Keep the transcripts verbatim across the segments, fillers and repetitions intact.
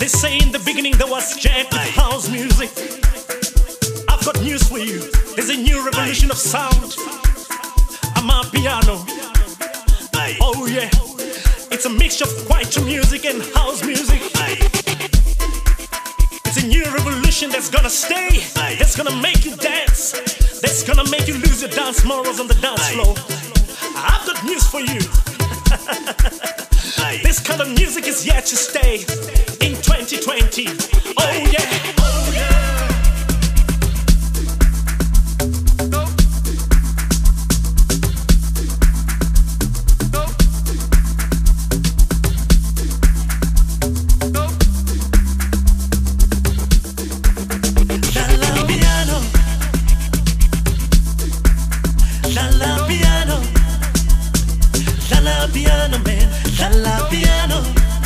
They say in the beginning there was jam with house music. I've got news for you. There's a new revolution of sound. Amapiano. Oh yeah. It's a mixture of kwaito music and house music. It's a new revolution that's gonna stay. That's gonna make you dance. That's gonna make you lose your dance morals on the dance floor. I've got news for you. This kind of music is here to stay in twenty twenty. Oh yeah. Oh yeah. Piano man, la la piano,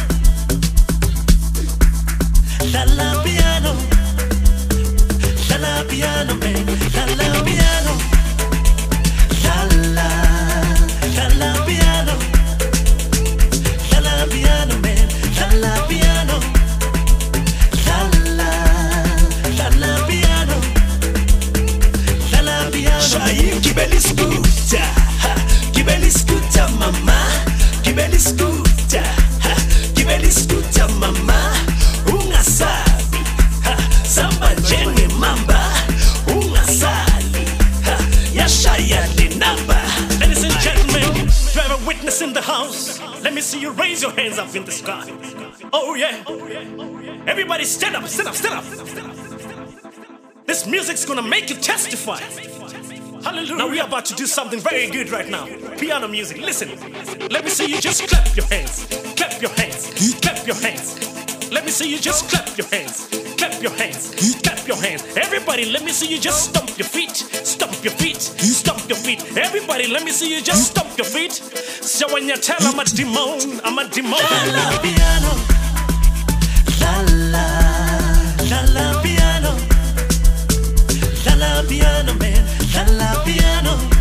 la la piano, la la piano man, la la piano, la la, la la piano, la la piano man, la la piano, la la, la la piano, la la piano. Shaim kibeli scooter, kibeli scooter mama. Kibeli scooter, ha, kibeli scooter mama. Ungasabi, ha, samba njenge mamba. Ungasali, ha, yashaya linamba. Ladies and gentlemen, do I have a witness in the house? Let me see you raise your hands up in the sky. Oh yeah. Everybody stand up, stand up, stand up. This music's gonna make you testify. Hallelujah. Now we're about to do something very good right now. Piano music, listen. Let me see you just clap your hands. Clap your hands. Clap your hands. Let me see you just clap your hands. Clap your hands. Clap your hands. Everybody, let me see you just stomp your feet. Stomp your feet. Stomp your feet. Everybody, let me see you just stomp your feet. So when you tell I'm a demon, I'm a demon. La la piano. La la. La la piano. La la piano man. La la piano.